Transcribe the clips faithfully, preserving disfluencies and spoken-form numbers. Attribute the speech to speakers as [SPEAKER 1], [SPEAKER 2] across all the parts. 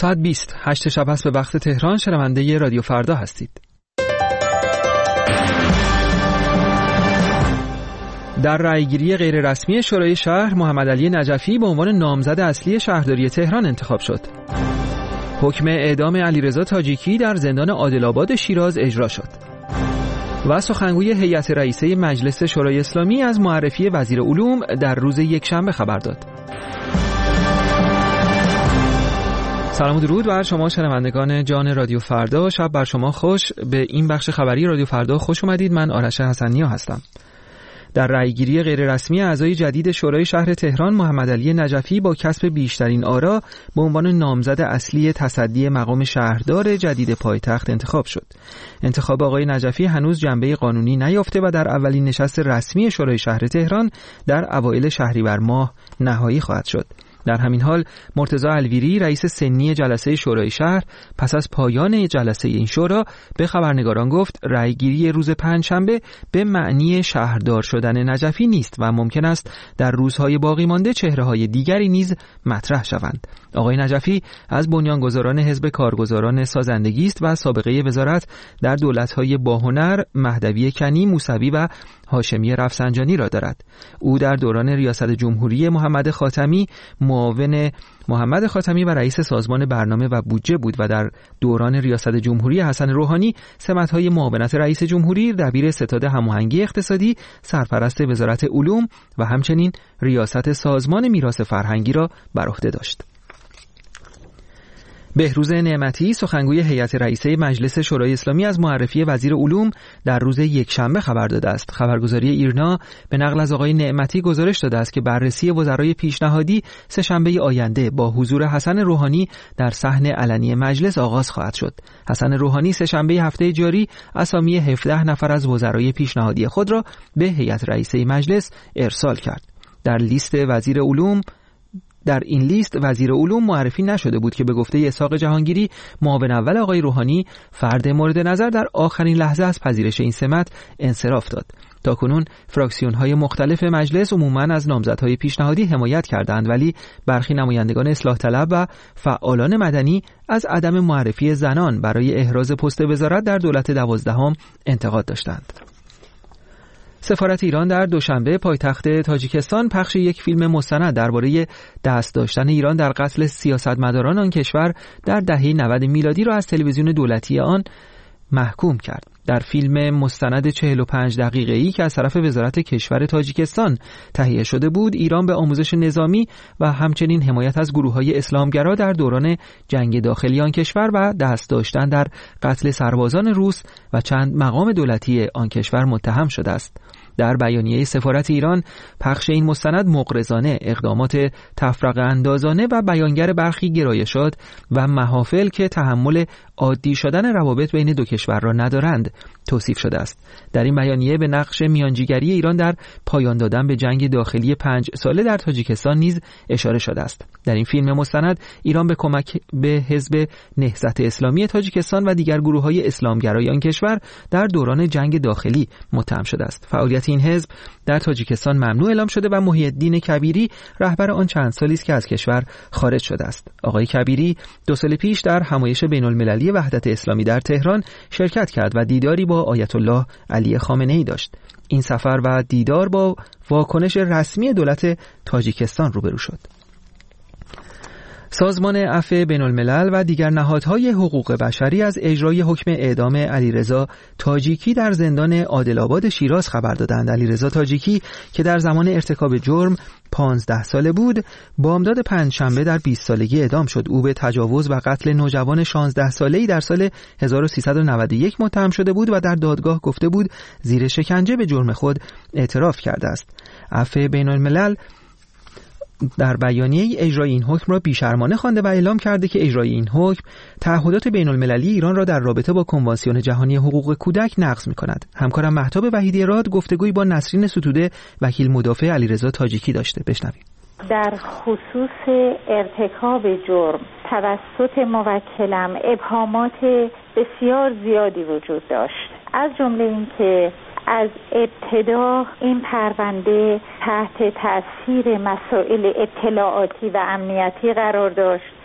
[SPEAKER 1] ساعت بیست، هشت شب است به وقت تهران. شنونده رادیو فردا هستید. در رأیگیری غیر رسمی شورای شهر، محمد علی نجفی به عنوان نامزد اصلی شهرداری تهران انتخاب شد. حکم اعدام علیرضا تاجیکی در زندان عادل‌آباد شیراز اجرا شد. و سخنگوی هیئت رئیسه مجلس شورای اسلامی از معرفی وزیر علوم در روز یکشنبه خبر داد. سلام و درود بر شما شنوندگان جان رادیو فردا. شب بر شما خوش. به این بخش خبری رادیو فردا خوش اومدید. من آرش حسنیا هستم. در رأیگیری غیررسمی اعضای جدید شورای شهر تهران، محمد علی نجفی با کسب بیشترین آرا به عنوان نامزد اصلی تصدی مقام شهردار جدید پایتخت انتخاب شد. انتخاب آقای نجفی هنوز جنبه قانونی نیافته و در اولین نشست رسمی شورای شهر تهران در اوایل شهریور ماه نهایی خواهد شد. در همین حال مرتضی الویری رئیس سنی جلسه شورای شهر پس از پایان جلسه این شورا به خبرنگاران گفت رأیگیری روز پنجشنبه به معنی شهردار شدن نجفی نیست و ممکن است در روزهای باقی مانده چهره‌های دیگری نیز مطرح شوند. آقای نجفی از بنیانگذاران حزب کارگزاران سازندگی است و سابقه وزارت در دولت‌های باهنر، مهدوی کنی، موسوی و هاشمی رفسنجانی را دارد. او در دوران ریاست جمهوری محمد خاتمی معاون محمد خاتمی و رئیس سازمان برنامه و بودجه بود و در دوران ریاست جمهوری حسن روحانی سمت‌های معاونت رئیس جمهوری، دبیر ستاد هماهنگی اقتصادی، سرپرست وزارت علوم و همچنین ریاست سازمان میراث فرهنگی را بر عهده داشت. بهروز نعمتی سخنگوی هیئت رئیسه مجلس شورای اسلامی از معرفی وزیر علوم در روز یکشنبه خبر داده است. خبرگزاری ایرنا به نقل از آقای نعمتی گزارش داده است که بررسی وزرای پیشنهادی سه‌شنبه آینده با حضور حسن روحانی در صحن علنی مجلس آغاز خواهد شد. حسن روحانی سه‌شنبه هفته جاری اسامی هفده نفر از وزرای پیشنهادی خود را به هیئت رئیسه مجلس ارسال کرد. در لیست وزیر علوم در این لیست وزیر علوم معرفی نشده بود که به گفته اسحاق جهانگیری معاون اول آقای روحانی فرد مورد نظر در آخرین لحظه از پذیرش این سمت انصراف داد. تاکنون فراکسیون‌های مختلف مجلس عموماً از نامزدهای پیشنهادی حمایت کردند، ولی برخی نمایندگان اصلاح طلب و فعالان مدنی از عدم معرفی زنان برای احراز پست وزارت در دولت دوازدهم انتقاد داشتند. سفارت ایران در دوشنبه پایتخت تاجیکستان پخش یک فیلم مستند درباره دست داشتن ایران در قتل سیاستمداران آن کشور در دهه نود میلادی را از تلویزیون دولتی آن محکوم کرد. در فیلم مستند چهل و پنج دقیقه‌ای که از طرف وزارت کشور تاجیکستان تهیه شده بود، ایران به آموزش نظامی و همچنین حمایت از گروه‌های اسلامگرا در دوران جنگ داخلی آن کشور و دست داشتن در قتل سربازان روس و چند مقام دولتی آن کشور متهم شده است. در بیانیه سفارت ایران پخش این مستند مغرضانه، اقدامات تفرقه اندازانه و بیانگر برخی گرایشات و محافل که تحمل عادی شدن روابط بین دو کشور را ندارند توصیف شده است. در این بیانیه به نقش میانجیگری ایران در پایان دادن به جنگ داخلی پنج ساله در تاجیکستان نیز اشاره شده است. در این فیلم مستند ایران به کمک به حزب نهضت اسلامی تاجیکستان و دیگر گروه‌های اسلامگرای آن کشور در دوران جنگ داخلی متهم شده است. فعالیت این حزب در تاجیکستان ممنوع اعلام شده و محی الدین کبیری رهبر آن چند سالی است که از کشور خارج شده است. آقای کبیری دو سال پیش در همایش بین‌المللی وحدت اسلامی در تهران شرکت کرد و دیداری با آیت الله علی خامنه‌ای داشت. این سفر و دیدار با واکنش رسمی دولت تاجیکستان روبرو شد. سازمان عفو بین‌الملل و دیگر نهادهای حقوق بشری از اجرای حکم اعدام علیرضا تاجیکی در زندان عادل‌آباد شیراز خبر دادند. علیرضا تاجیکی که در زمان ارتکاب جرم پانزده ساله بود، بامداد پنجشنبه در بیست سالگی اعدام شد. او به تجاوز و قتل نوجوان شانزده ساله‌ای در سال هزار و سیصد و نود و یک متهم شده بود و در دادگاه گفته بود زیر شکنجه به جرم خود اعتراف کرده است. عفو بین‌الملل در بیانیه اجرای این حکم را بیشرمانه خوانده و اعلام کرده که اجرای این حکم تعهدات بین‌المللی ایران را در رابطه با کنوانسیون جهانی حقوق کودک نقض می‌کند. همکارم مهتاب وحیدی راد گفتگویی با نسرین ستوده وکیل مدافع علیرضا تاجیکی داشته. بشنویم.
[SPEAKER 2] در خصوص ارتکاب جرم توسط موکلم ابهامات بسیار زیادی وجود داشت، از جمله اینکه از ابتدا این پرونده تحت تأثیر مسائل اطلاعاتی و امنیتی قرار داشت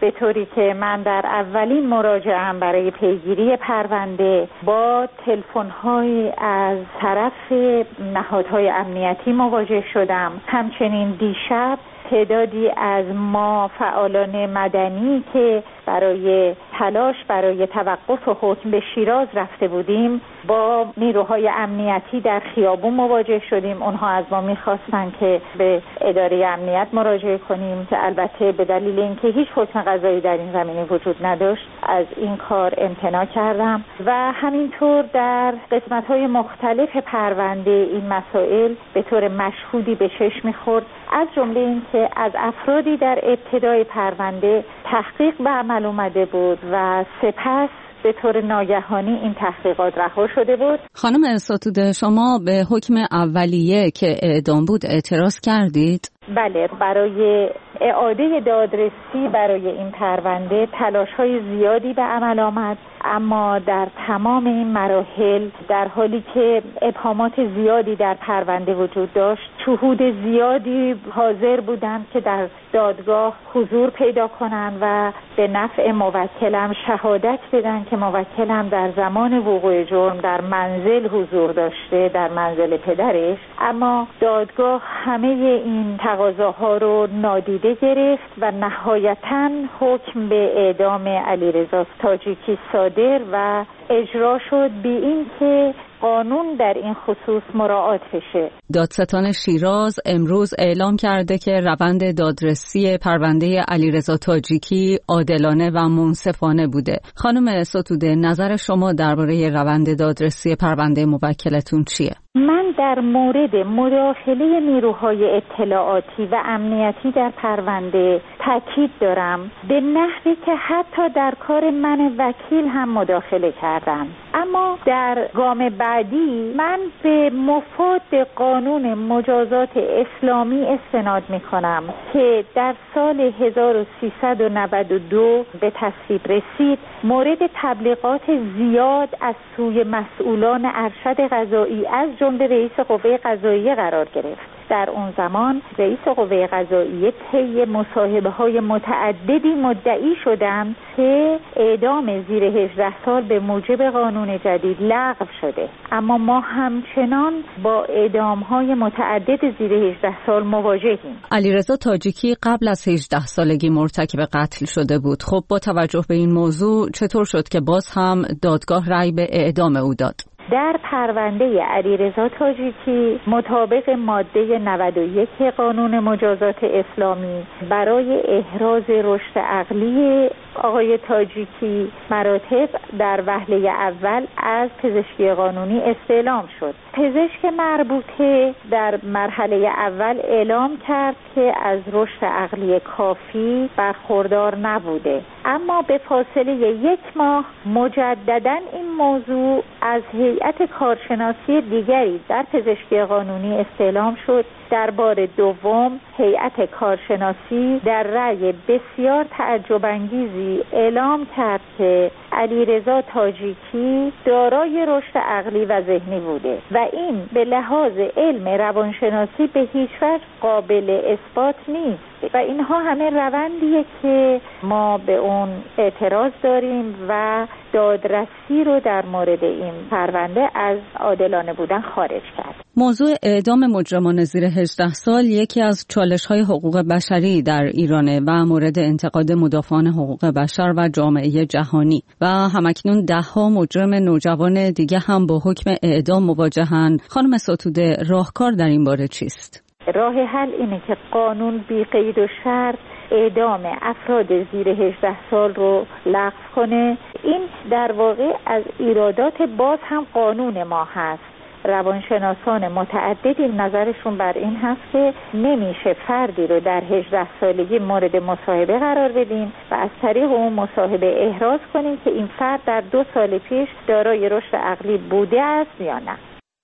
[SPEAKER 2] به طوری که من در اولین مراجعه‌ام برای پیگیری پرونده با تلفن‌های از طرف نهادهای امنیتی مواجه شدم. همچنین دیشب تعدادی از ما فعالان مدنی که برای تلاش برای توقف و حکم به شیراز رفته بودیم با نیروهای امنیتی در خیابون مواجه شدیم. اونها از ما می‌خواستن که به اداره امنیت مراجعه کنیم که البته به دلیل اینکه هیچ حکم قضایی در این زمینه وجود نداشت از این کار امتناع کردم و همینطور در قسمت‌های مختلف پرونده این مسائل به طور مشهودی به چشم می‌خورد، از جمله اینکه از افرادی در ابتدای پرونده تحقیق به عمل اومده بود و سپس به طور ناگهانی این تحقیقات رها شده بود.
[SPEAKER 3] خانم ستوده، شما به حکم اولیه که اعدام بود اعتراض کردید؟
[SPEAKER 2] بله، برای اعاده دادرسی برای این پرونده تلاش‌های زیادی به عمل آمد، اما در تمام این مراحل در حالی که ابهامات زیادی در پرونده وجود داشت، شهود زیادی حاضر بودند که در دادگاه حضور پیدا کنند و به نفع موکلم شهادت بدن که موکلم در زمان وقوع جرم در منزل حضور داشته، در منزل پدرش. اما دادگاه همه این تقاضاها رو نادیده گرفت و نهایتاً حکم به اعدام علیرضا تاجیکی صادر و اجرا شد، بی این که قانون در این خصوص مراعات بشه.
[SPEAKER 3] دادستان شیراز امروز اعلام کرده که روند دادرسی پرونده علیرضا تاجیکی عادلانه و منصفانه بوده. خانم ستوده، نظر شما درباره روند دادرسی پرونده موکلتون چیه؟
[SPEAKER 2] من در مورد مداخله نیروهای اطلاعاتی و امنیتی در پرونده تاکید دارم، به نحوی که حتی در کار من وکیل هم مداخله کردم. اما در گام بعدی من به مفاد قانون مجازات اسلامی استناد می کنم که در سال هزار و سیصد و نود و دو به تصویب رسید، مورد تبلیغات زیاد از سوی مسئولان ارشد قضایی از جمله رئیس قوه قضاییه قرار گرفت. در اون زمان رئیس قوه قضاییه طی مصاحبه‌های متعددی مدعی شدند که اعدام زیر هجده سال به موجب قانون جدید لغو شده، اما ما همچنان با اعدام‌های متعدد زیر هجده سال مواجهیم.
[SPEAKER 3] علیرضا تاجیکی قبل از هجده سالگی مرتکب قتل شده بود. خب با توجه به این موضوع چطور شد که باز هم دادگاه رأی به اعدام او داد؟
[SPEAKER 2] در پرونده علیرضا تاجیکی مطابق ماده نود و یک قانون مجازات اسلامی برای احراز رشد عقلی آقای تاجیکی مراتب در وهله اول از پزشکی قانونی استعلام شد. پزشک مربوطه در مرحله اول اعلام کرد که از رشد عقلی کافی برخوردار نبوده، اما به فاصله یک ماه مجدداً این موضوع از هیئت کارشناسی دیگری در پزشکی قانونی استعلام شد. در بار دوم هیئت کارشناسی در رأی بسیار تعجب انگیزی اعلام کرد که علیرضا تاجیکی دارای رشد عقلی و ذهنی بوده و این به لحاظ علم روانشناسی به هیچ وجه قابل اثبات نیست و اینها همه روندیه که ما به اون اعتراض داریم و دادرسی رو در مورد این پرونده از عادلانه بودن خارج کرد.
[SPEAKER 3] موضوع اعدام مجرمان زیر هجده سال یکی از چالش‌های حقوق بشری در ایرانه و مورد انتقاد مدافعان حقوق بشر و جامعه جهانی و همکنون ده‌ها مجرم نوجوان دیگه هم با حکم اعدام مواجهن. خانم ستوده، راهکار در این باره چیست؟
[SPEAKER 2] راه حل اینه که قانون بی قید و شرط اعدام افراد زیر هجده سال رو لغو کنه. این در واقع از ایرادات باز هم قانون ما هست. روانشناسان متعددی نظرشون بر این هست که نمیشه فردی رو در هجده سالگی مورد مصاحبه قرار بدیم و از طریق اون مصاحبه احراز کنیم که این فرد در دو سال پیش دارای رشد عقلی بوده است یا نه.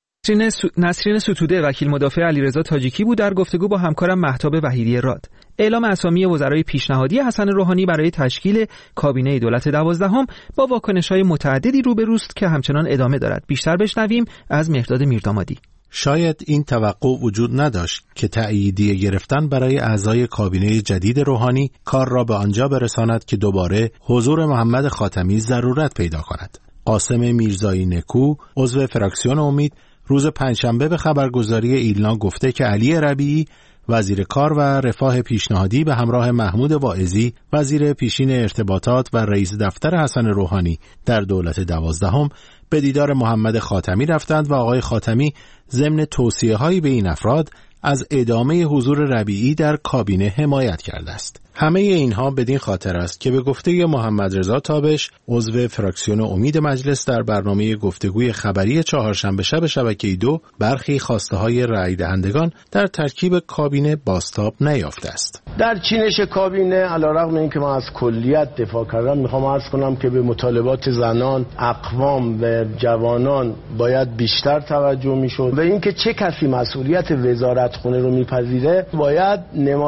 [SPEAKER 1] نسرین ستوده، وکیل مدافع علیرضا تاجیکی بود در گفتگو با همکارم مهتاب وحیدی راد. اعلام اسامی وزرای پیشنهادی حسن روحانی برای تشکیل کابینه دولت دوازدهم با واکنش‌های متعددی روبروست که همچنان ادامه دارد. بیشتر بشنویم از مهرداد میردامادی.
[SPEAKER 4] شاید این توقع وجود نداشت که تأییدیه گرفتن برای اعضای کابینه جدید روحانی کار را به آنجا برساند که دوباره حضور محمد خاتمی ضرورت پیدا کند. قاسم میرزایی نکو، عضو فراکسیون امید، روز پنجشنبه به خبرگزاری ایلنا گفته که علی ربیعی وزیر کار و رفاه پیشنهادی به همراه محمود واعظی وزیر پیشین ارتباطات و رئیس دفتر حسن روحانی در دولت دوازدهم به دیدار محمد خاتمی رفتند و آقای خاتمی ضمن توصیه‌هایی به این افراد از ادامه حضور ربیعی در کابینه حمایت کرده است. همه اینها بدین خاطر است که به گفته محمد رضا تابش، عضو فراکسیون امید مجلس، در برنامه گفتگوی خبری چهارشنبه شب شبکه دو برخی خواسته های رأی دهندگان در ترکیب کابینه بازتاب نیافته است.
[SPEAKER 5] در چینش کابینه علیرغم اینکه من از کلیت دفاع کردم، میخوام عرض کنم که به مطالبات زنان، اقوام و جوانان باید بیشتر توجه میشد و اینکه چه کسی مسئولیت وزارت خونه رو میپذیره باید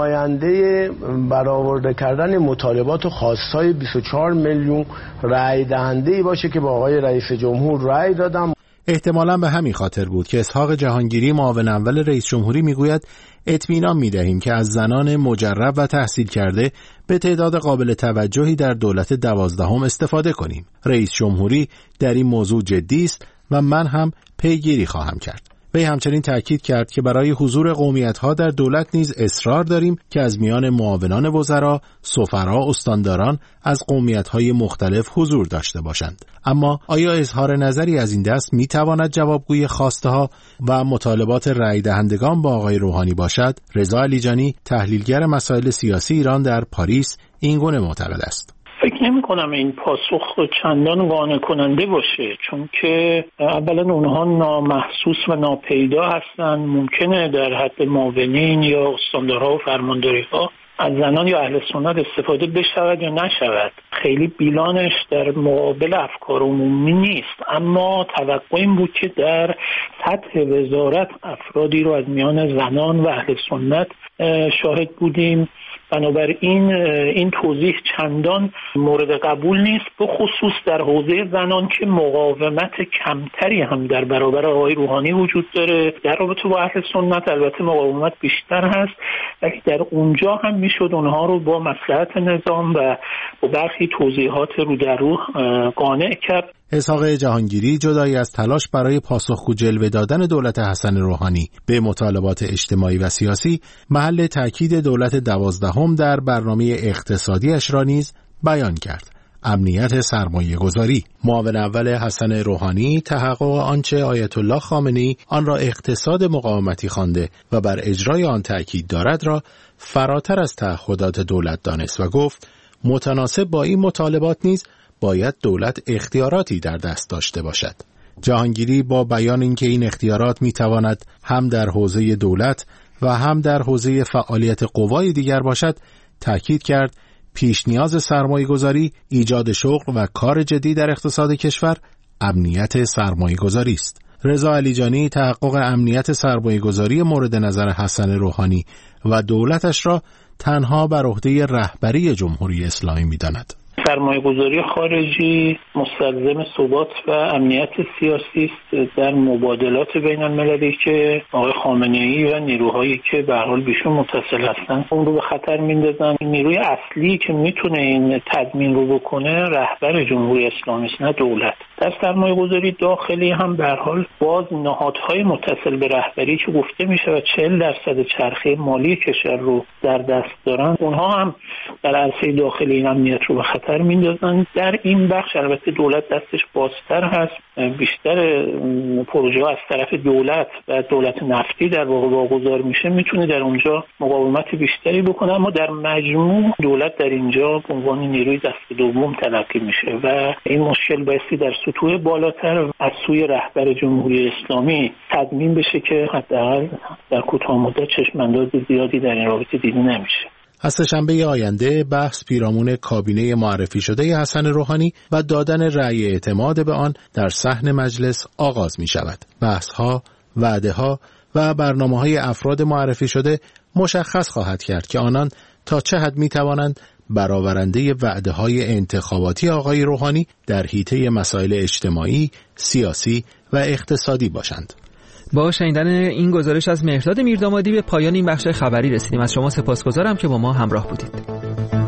[SPEAKER 5] نماینده برآورده کردن مطالبات و خواستهای بیست و چهار میلیون رأی دهنده‌ای باشه که با آقای رئیس جمهور رأی دادم.
[SPEAKER 4] احتمالاً به همین خاطر بود که اسحاق جهانگیری معاون اول رئیس جمهوری میگوید اطمینان میدهیم که از زنان مجرب و تحصیل کرده به تعداد قابل توجهی در دولت دوازدهم استفاده کنیم. رئیس جمهوری در این موضوع جدی است و من هم پیگیری خواهم کرد. وی همچنین تأکید کرد که برای حضور قومیت‌ها در دولت نیز اصرار داریم که از میان معاونان وزرا، سفرا، استانداران از قومیت‌های مختلف حضور داشته باشند. اما آیا اظهار نظری از این دست می‌تواند جوابگوی خواسته‌ها و مطالبات رأی دهندگان با آقای روحانی باشد؟ رضا علیجانی، تحلیلگر مسائل سیاسی ایران در پاریس، این گونه معتقد است.
[SPEAKER 6] فکر نمی کنم این پاسخ چندان قانع کننده باشه، چون که اولا اونها نامحسوس و ناپیدا هستن. ممکنه در حد معاونین یا استاندارها و فرمانداری‌ها از زنان یا اهل سنت استفاده بشود یا نشود. خیلی بیلانش در مقابل افکار عمومی نیست، اما توقع این بود که در سطح وزارت افرادی رو از میان زنان و اهل سنت شاهد بودیم. بنابراین این توضیح چندان مورد قبول نیست، به خصوص در حوزه زنان که مقاومت کمتری هم در برابر آقای روحانی وجود داره. در رابطه با اهل سنت البته مقاومت بیشتر هست، ولی در اونجا هم میشد اونها رو با مصلحت نظام و با برخی توضیحات رو در رو قانع کرد.
[SPEAKER 4] اسحاق جهانگیری جدای از تلاش برای پاسخگو جلوه دادن دولت حسن روحانی به مطالبات اجتماعی و سیاسی، محل تأکید دولت دوازدهم در برنامه اقتصادیش را نیز بیان کرد: امنیت سرمایه گذاری. معاون اول حسن روحانی تحقق آنچه آیت الله خامنه‌ای آن را اقتصاد مقاومتی خوانده و بر اجرای آن تأکید دارد را فراتر از تعهدات دولت دانست و گفت متناسب با این مطالبات نیز باید دولت اختیاراتی در دست داشته باشد. جهانگیری با بیان اینکه این اختیارات میتواند هم در حوزه دولت و هم در حوزه فعالیت قوای دیگر باشد، تأکید کرد پیش نیاز سرمایه گذاری، ایجاد شغل و کار جدی در اقتصاد کشور امنیت سرمایه گذاری است. رضا علیجانی تحقق امنیت سرمایه گذاری مورد نظر حسن روحانی و دولتش را تنها بر عهده رهبری جمهوری اسلامی می‌داند.
[SPEAKER 6] سرمایه‌گذاری خارجی مستلزم ثبات و امنیت سیاسی است در مبادلات بین المللی که آقای خامنه‌ای و نیروهایی که به هر حال بیشون متصل هستن اون رو به خطر میندازن. نیروی اصلی که میتونه این تضمین رو بکنه رهبر جمهوری اسلامی است، نه دولت. در سرمایه‌گذاری داخلی هم به هر حال باز نهادهای متصل به رهبری که گفته میشه و چهل درصد چرخه مالی کشور رو در دست دارن، اونها هم در عرصه داخلی این امنیت رو به خطر میندازن. در این بخش البته دولت دستش بازتر هست، بیشتر پروژه ها از طرف دولت و دولت نفتی در واقع واگذار میشه، میتونه در اونجا مقاومت بیشتری بکنه، اما در مجموع دولت در اینجا به عنوان نیروی دست دوم تلقی میشه و این مشکل بایستی در سطوح بالاتر از سوی رهبر جمهوری اسلامی تضمین بشه که حداقل در کوتاه مدت چشم‌انداز زیادی در این رابطه دیده نمیشه.
[SPEAKER 4] از سه‌شنبه آینده بحث پیرامون کابینه معرفی شده حسن روحانی و دادن رأی اعتماد به آن در صحن مجلس آغاز می شود. بحث ها، وعده ها و برنامه های افراد معرفی شده مشخص خواهد کرد که آنان تا چه حد می توانند برآورنده وعده های انتخاباتی آقای روحانی در حیطه مسائل اجتماعی، سیاسی و اقتصادی باشند.
[SPEAKER 1] با شنیدن این گزارش از مهرداد میردامادی به پایان این بخش خبری رسیدیم. از شما سپاسگزارم که با ما همراه بودید.